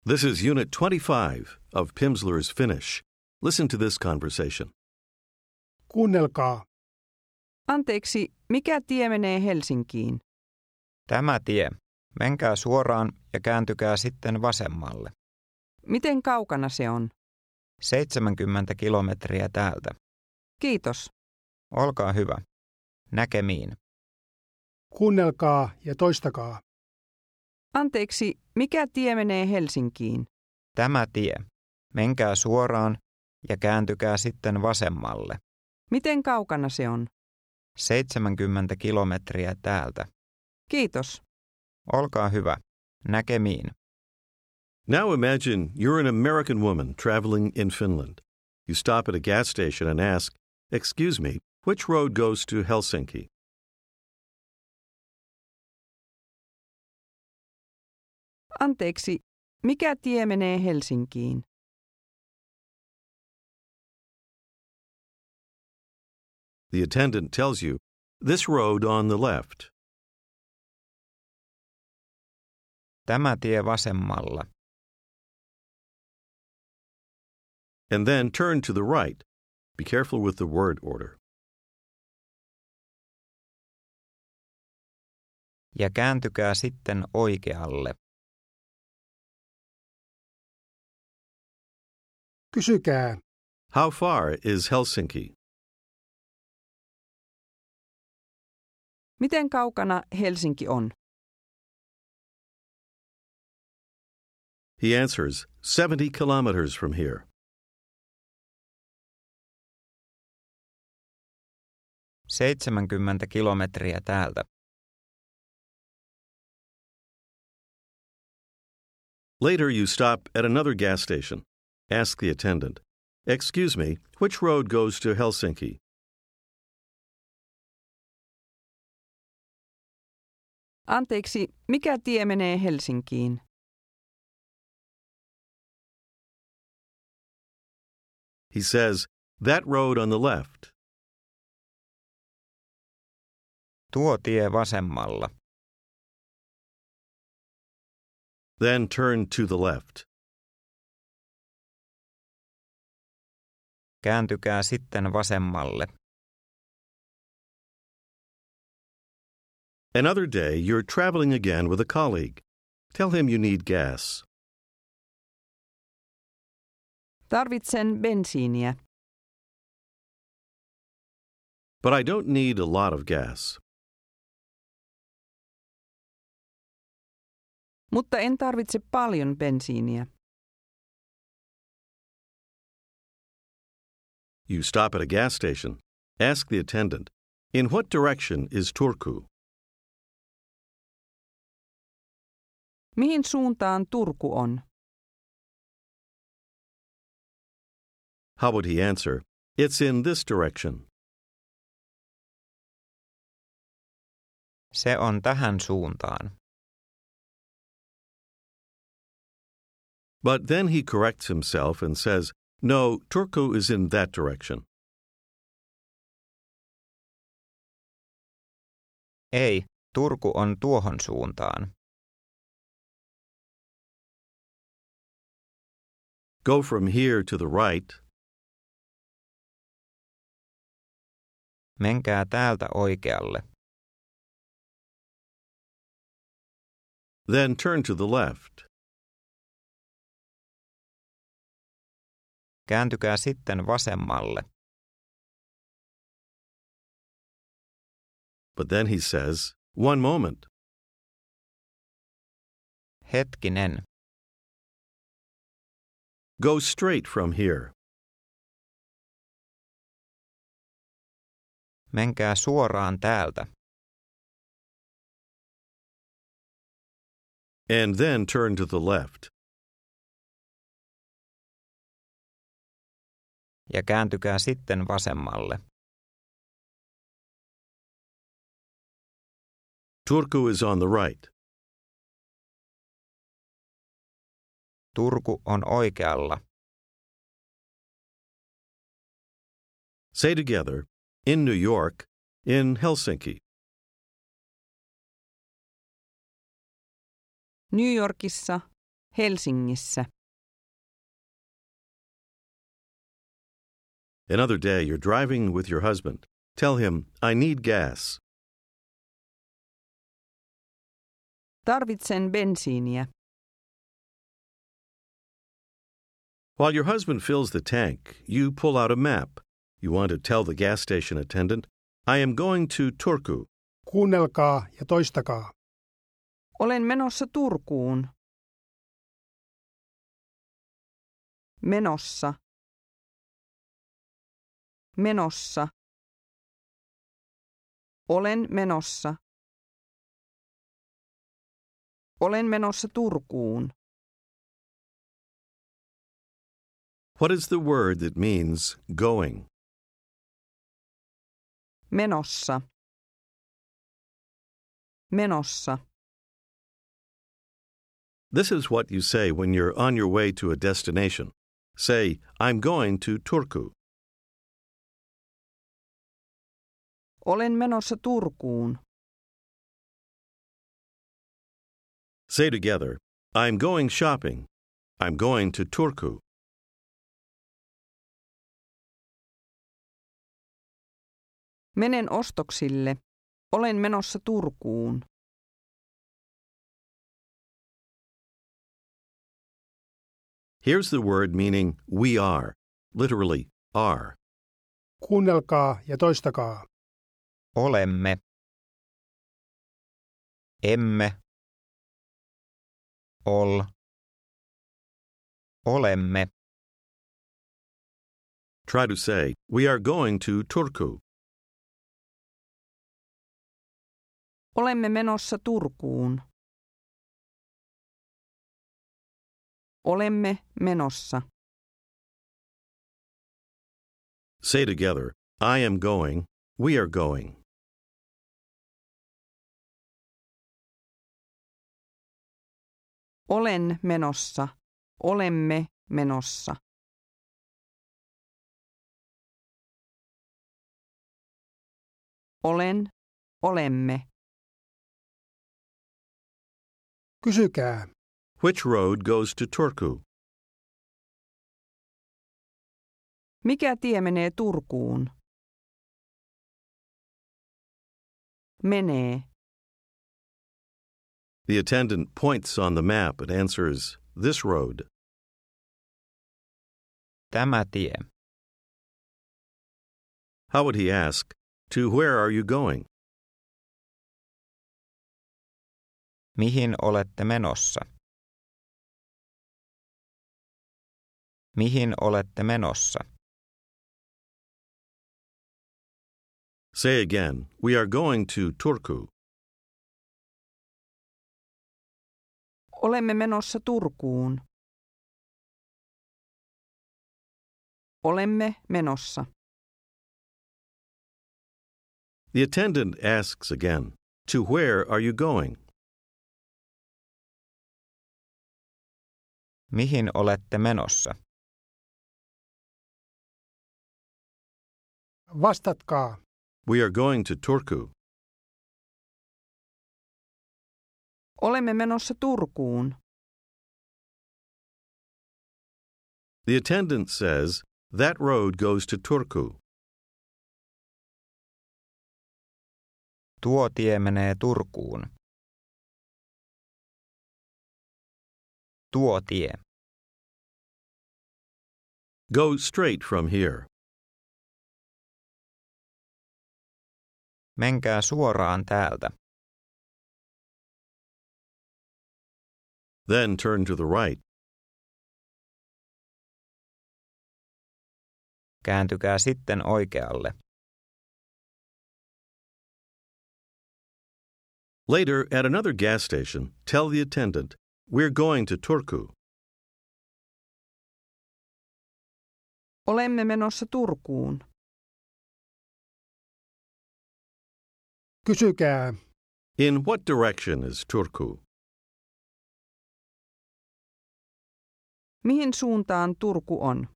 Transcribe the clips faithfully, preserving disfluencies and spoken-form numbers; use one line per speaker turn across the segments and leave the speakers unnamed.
This is Unit twenty-five of Pimsleur's Finnish. Listen to this conversation.
Kuunnelkaa.
Anteeksi, mikä tie menee Helsinkiin?
Tämä tie. Menkää suoraan ja kääntykää sitten vasemmalle.
Miten kaukana se on?
seitsemänkymmentä kilometriä täältä.
Kiitos.
Olkaa hyvä. Näkemiin.
Kuunnelkaa ja toistakaa.
Anteeksi, mikä tie menee Helsinkiin?
Tämä tie. Menkää suoraan ja kääntykää sitten vasemmalle.
Miten kaukana se on?
seitsemänkymmentä kilometriä täältä.
Kiitos.
Olkaa hyvä. Näkemiin.
Now imagine you're an American woman traveling in Finland. You stop at a gas station and ask, "Excuse me, which road goes to Helsinki?"
Anteeksi, mikä tie menee Helsinkiin?
The attendant tells you, "This road on the left."
Tämä tie vasemmalla.
And then turn to the right. Be careful with the word order.
Ja kääntykää sitten oikealle.
Kysykää.
How far is Helsinki?
Miten kaukana Helsinki on?
He answers, seventy kilometers from here.
seitsemänkymmentä kilometriä täältä.
Later you stop at another gas station. Ask the attendant, "Excuse me, which road goes to Helsinki?"
Anteeksi, mikä tie menee Helsinkiin?
He says, "That road on the left."
Tuo tie vasemmalla.
Then turn to the left.
Kääntykää sitten vasemmalle.
Another day, you're traveling again with a colleague. Tell him you need gas.
Tarvitsen bensiiniä.
But I don't need a lot of gas.
Mutta en tarvitse paljon bensiiniä.
You stop at a gas station. Ask the attendant, "In what direction is Turku?"
Mihin suuntaan Turku on?
How would he answer? "It's in this direction."
Se on tähän suuntaan.
But then he corrects himself and says, "No, Turku is in that direction."
Ei, Turku on tuohon suuntaan.
Go from here to the right.
Menkää täältä oikealle.
Then turn to the left.
Kääntykää sitten vasemmalle.
But then he says, "One moment."
Hetkinen.
Go straight from here.
Menkää suoraan täältä.
And then turn to the left.
Ja kääntykää sitten vasemmalle.
Turku is on the right.
Turku on oikealla.
Say together, "In New York, in Helsinki."
New Yorkissa, Helsingissä.
Another day, you're driving with your husband. Tell him, I need gas.
Tarvitsen bensiiniä.
While your husband fills the tank, you pull out a map. You want to tell the gas station attendant, I am going to Turku.
Kuunnelkaa ja toistakaa.
Olen menossa Turkuun. Menossa. Menossa. Olen menossa. Olen menossa Turkuun.
What is the word that means going?
Menossa. Menossa.
This is what you say when you're on your way to a destination. Say, I'm going to Turku.
Olen menossa Turkuun.
Say together, I'm going shopping. I'm going to Turku.
Menen ostoksille. Olen menossa Turkuun.
Here's the word meaning we are, literally are.
Kuunnelkaa ja toistakaa.
Olemme. Emme. Ol. Olemme.
Try to say, we are going to Turku.
Olemme menossa Turkuun. Olemme menossa.
Say together, I am going, we are going.
Olen menossa. Olemme menossa. Olen. Olemme.
Kysykää.
Which road goes to Turku?
Mikä tie menee Turkuun? Menee.
The attendant points on the map and answers, this road.
Tämä tie.
How would he ask, to where are you going?
Mihin olette menossa? Mihin olette menossa?
Say again, we are going to Turku.
Olemme menossa Turkuun. Olemme menossa.
The attendant asks again, to where are you going?
Mihin olette menossa?
Vastatkaa.
We are going to Turku.
Olemme menossa Turkuun.
The attendant says, that road goes to Turku.
Tuo tie menee Turkuun. Tuo tie.
Go straight from here.
Menkää suoraan täältä.
Then turn to the right.
Kääntykää sitten oikealle.
Later, at another gas station, tell the attendant, we're going to Turku.
Olemme menossa Turkuun.
Kysykää.
In what direction is Turku?
Mihin suuntaan Turku on?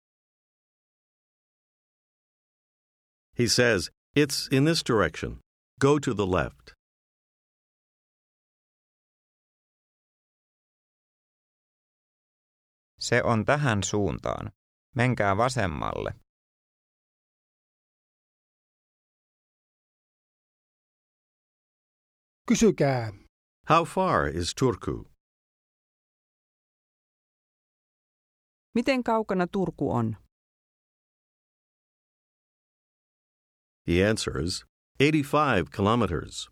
He says, it's in this direction. Go to the left.
Se on tähän suuntaan. Menkää vasemmalle.
Kysykää.
How far is Turku?
Miten kaukana Turku on?
He answers, eighty-five kilometers.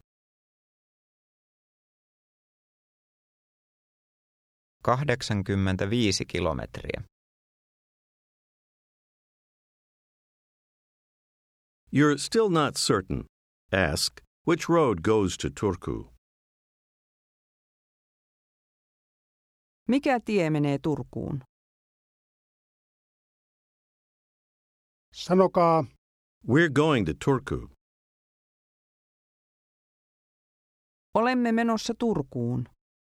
kahdeksankymmentäviisi kilometriä.
You're still not certain. Ask, which road goes to Turku?
Mikä tie menee Turkuun?
Sanokaa.
We're going to Turku.
Olemme menossa Turkuun.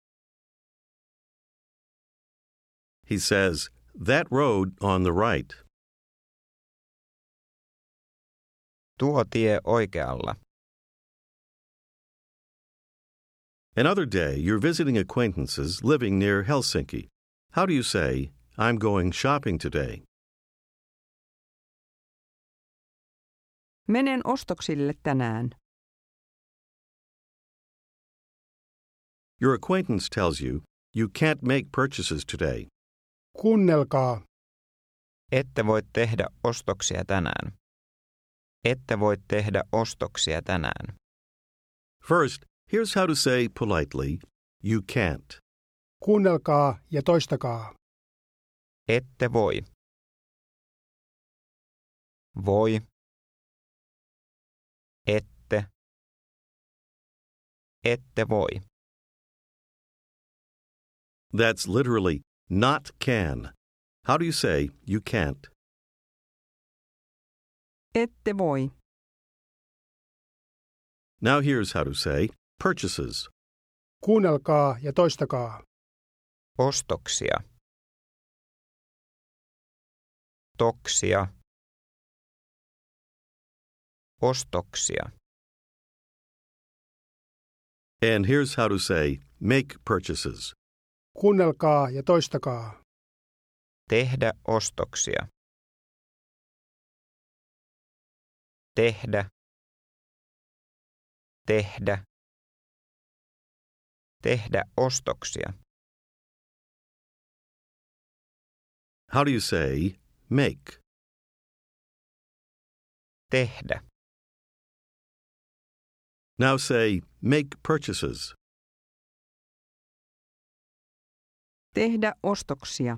He says, that road on the right.
Tuo tie oikealla.
Another day, you're visiting acquaintances living near Helsinki. How do you say, I'm going shopping today?
Menen ostoksille tänään.
Your acquaintance tells you, you can't make purchases today.
Kuunnelkaa.
Ette voi tehdä ostoksia tänään. Ette voi tehdä ostoksia tänään.
First, here's how to say politely, you can't.
Kuunnelkaa ja toistakaa.
Ette voi. Voi. Ette. Ette voi.
That's literally not can. How do you say you can't?
Ette voi.
Now here's how to say purchases.
Kuunnelkaa ja toistakaa.
Ostoksia. Toksia. Ostoksia.
And here's how to say make purchases.
Kuunnelkaa ja toistakaa.
Tehdä ostoksia. Tehdä. Tehdä. Tehdä ostoksia.
How do you say make?
Tehdä.
Now say make purchases.
Tehdä ostoksia.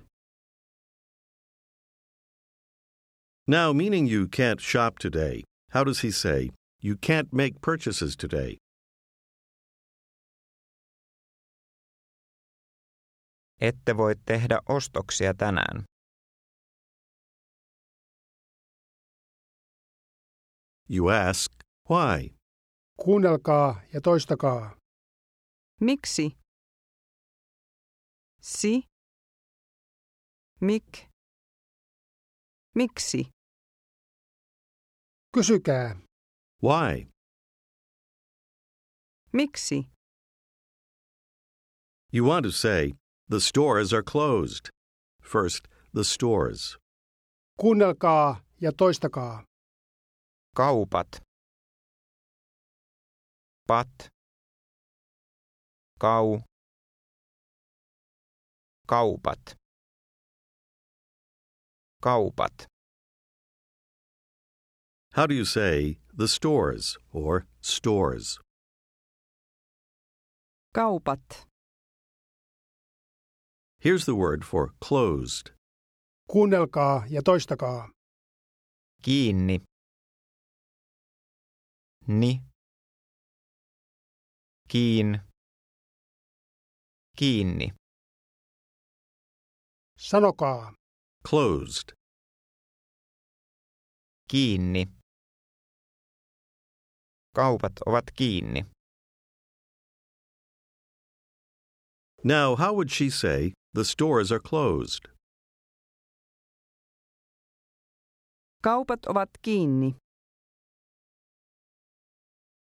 Now, meaning you can't shop today, how does he say you can't make purchases today?
Ette voi tehdä ostoksia tänään.
You ask, why?
Kuunnelkaa ja toistakaa.
Miksi? Si. Mik. Miksi?
Kysykää.
Why?
Miksi?
You want to say, the stores are closed. First, the stores.
Kuunnelkaa ja toistakaa.
Kaupat. Pat. Kau. Kaupat. Kaupat.
How do you say the stores or stores?
Kaupat.
Here's the word for closed.
Kuunnelkaa ja toistakaa.
Kiinni. Ni. Kiin. Kiinni.
Sanokaa.
Closed.
Kiinni. Kaupat ovat kiinni.
Now, how would she say the stores are closed?
Kaupat ovat kiinni.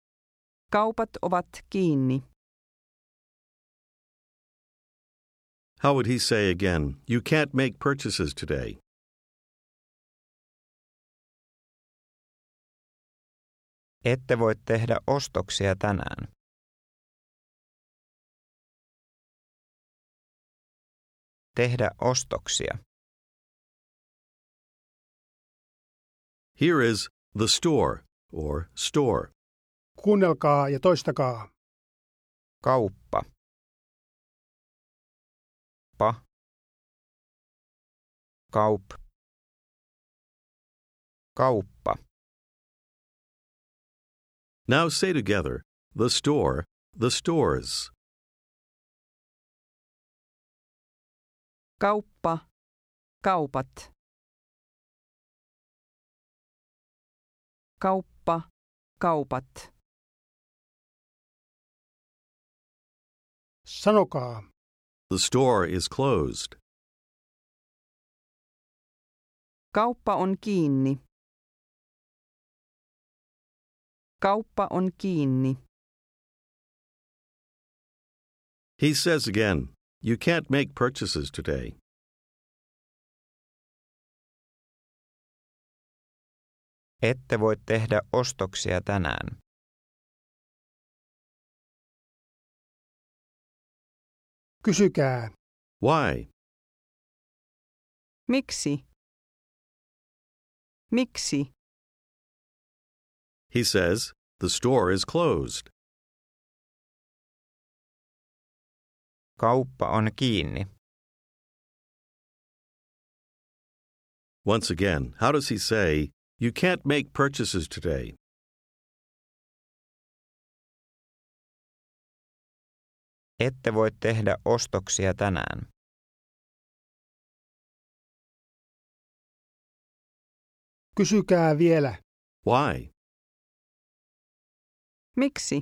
Kaupat ovat kiinni.
How would he say again, you can't make purchases today?
Ette voi tehdä ostoksia tänään. Tehdä ostoksia.
Here is the store or store.
Kuunnelkaa ja toistakaa.
Kauppa. Pa. Kaup. Kauppa.
Now say together, the store, the stores.
Kauppa, kaupat. Kauppa, kaupat.
Sanokaa.
The store is closed.
Kauppa on kiinni. Kauppa on kiinni.
He says again, you can't make purchases today.
Ette voi tehdä ostoksia tänään.
Kysykää.
Why?
Miksi? Miksi?
He says, the store is closed.
Kauppa on kiinni.
Once again, how does he say, you can't make purchases today?
Ette voi tehdä ostoksia tänään.
Kysykää vielä.
Why?
Miksi?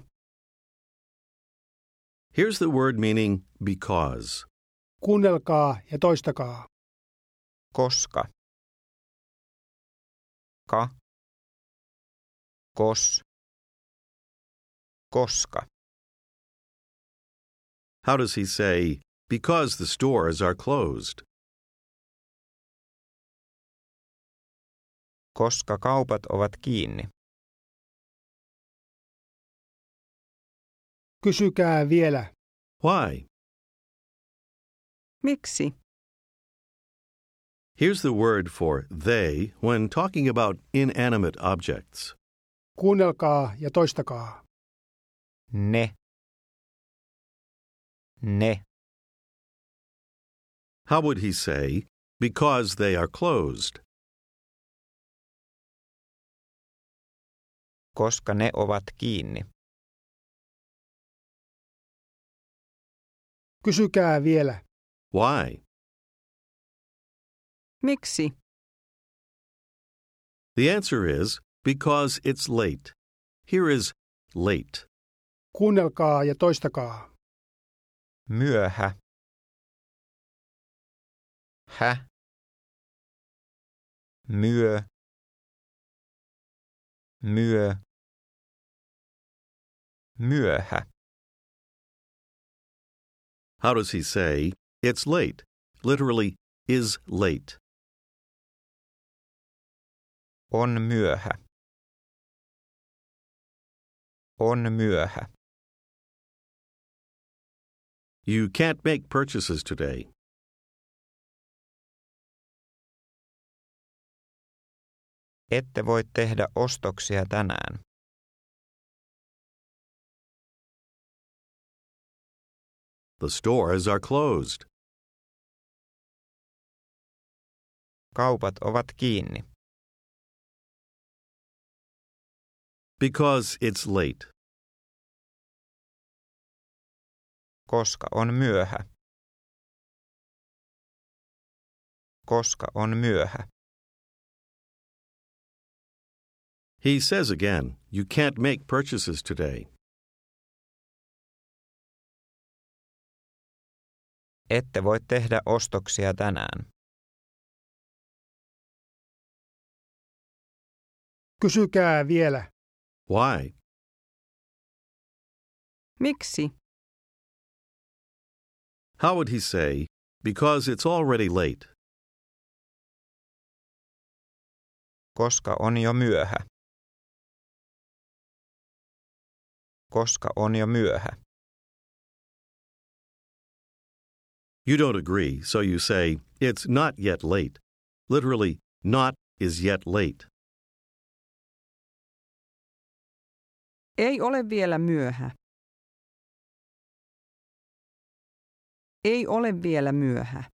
Here's the word meaning because.
Kuunnelkaa ja toistakaa.
Koska. Ka. Kos. Koska.
How does he say, because the stores are closed?
Koska kaupat ovat kiinni.
Kysykää vielä.
Why?
Miksi?
Here's the word for they when talking about inanimate objects.
Kuunnelkaa ja toistakaa.
Ne. Ne.
How would he say, because they are closed?
Koska ne ovat kiinni.
Kysykää vielä.
Why?
Miksi?
The answer is, because it's late. Here is late.
Kuunnelkaa ja toistakaa.
Myöhä. Hä. Myö. Myö. Myöhä.
How does he say, it's late? Literally, is late.
On myöhä. On myöhä.
You can't make purchases today.
Ette voi tehdä ostoksia tänään.
The stores are closed.
Kaupat ovat kiinni.
Because it's late.
Koska on myöhä. Koska on myöhä.
He says again, you can't make purchases today.
Ette voi tehdä ostoksia tänään.
Kysykää vielä.
Why?
Miksi?
How would he say, Because it's already late.
Koska on jo myöhä. Koska on jo myöhä.
You don't agree, so you say, it's not yet late. Literally, not is yet late.
Ei ole vielä myöhä. Ei ole vielä myöhä.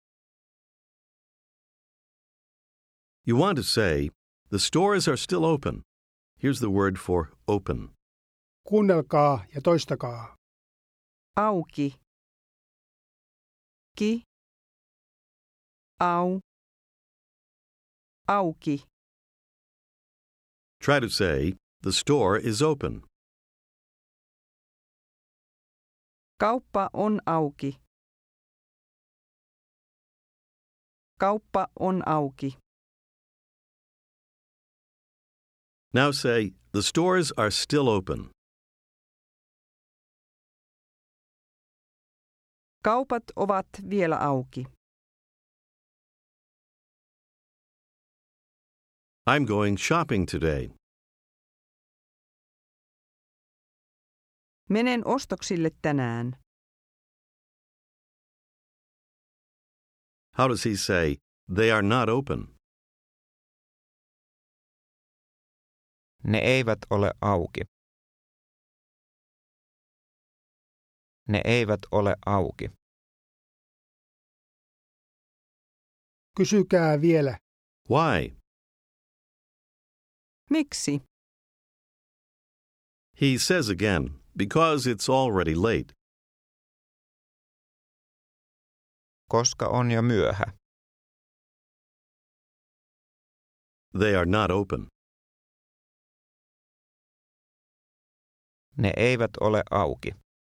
You want to say, the stores are still open. Here's the word for open.
Kuunnelkaa ja toistakaa.
Auki. Ki. Au. Auki.
Try to say, the store is open.
Kauppa on auki. Kauppa on auki.
Now say, the stores are still open.
Kaupat ovat vielä auki.
I'm going shopping today.
Menen ostoksille tänään.
How does he say, they are not open?
Ne eivät ole auki. Ne eivät ole auki.
Kysykää vielä.
Why?
Miksi?
He says again, because it's already late.
Koska on jo myöhä.
They are not open.
Ne eivät ole auki.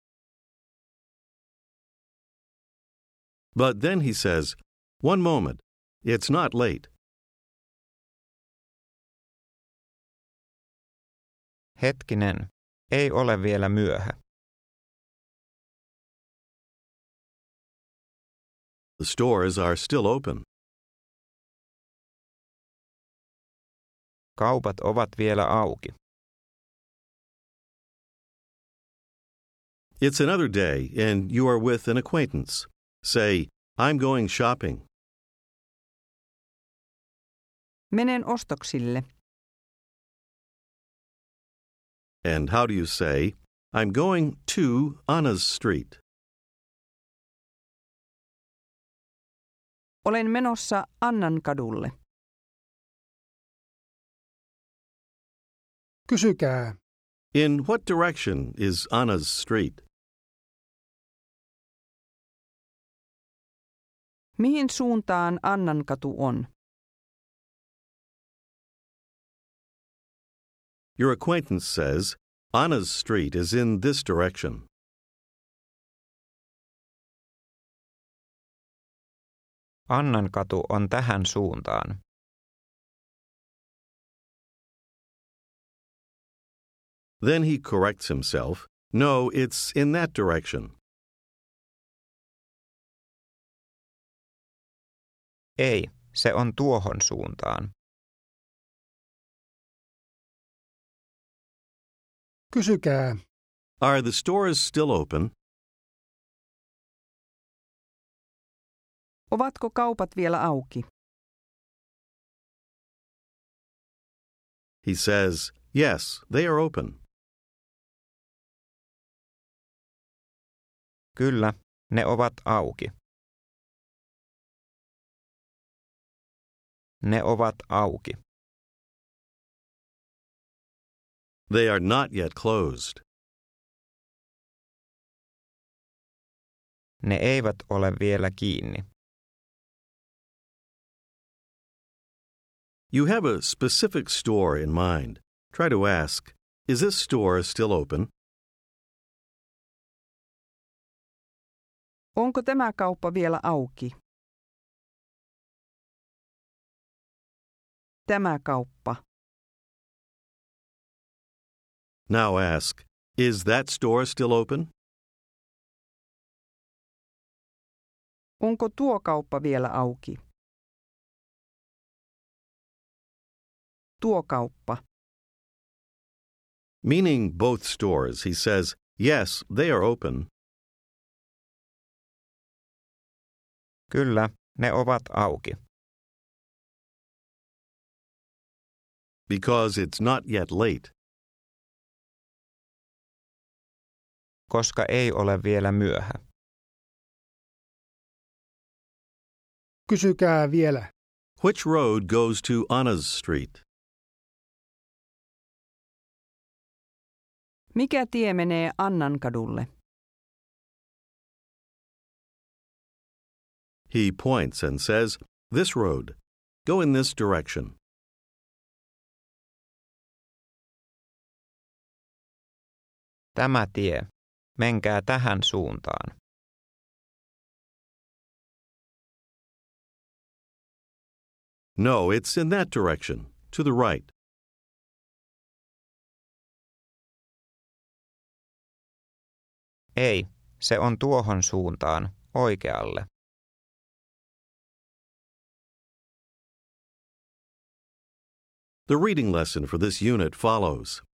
But then he says, one moment, it's not late.
Hetkinen, ei ole vielä myöhä.
The stores are still open.
Kaupat ovat vielä auki.
It's another day and you are with an acquaintance. Say, I'm going shopping.
Menen ostoksille.
And how do you say, I'm going to Anna's Street?
Olen menossa Annan kadulle.
Kysykää.
In what direction is Anna's Street?
Mihin suuntaan Annan katu on?
Your acquaintance says, Anna's Street is in this direction.
Annan katu on tähän suuntaan.
Then he corrects himself. No, it's in that direction.
Ei, se on tuohon suuntaan.
Kysykää.
Are the stores still open?
Ovatko kaupat vielä auki?
He says, yes, they are open.
Kyllä, ne ovat auki. Ne ovat auki.
They are not yet closed.
Ne eivät ole vielä kiinni.
You have a specific store in mind. Try to ask, is this store still open?
Onko tämä kauppa vielä auki? Tämä kauppa.
Now ask, is that store still open?
Onko tuo kauppa vielä auki? Tuo kauppa.
Meaning both stores, he says, yes, they are open.
Kyllä, ne ovat auki.
Because it's not yet late.
Koska ei ole vielä myöhä.
Kysykää vielä.
Which road goes to Anna's Street?
Mikä tie menee Annankadulle?
He points and says, this road. Go in this direction.
Tämä tie. Menkää tähän suuntaan.
No, it's in that direction, to the right.
Ei, se on tuohon suuntaan, oikealle.
The reading lesson for this unit follows.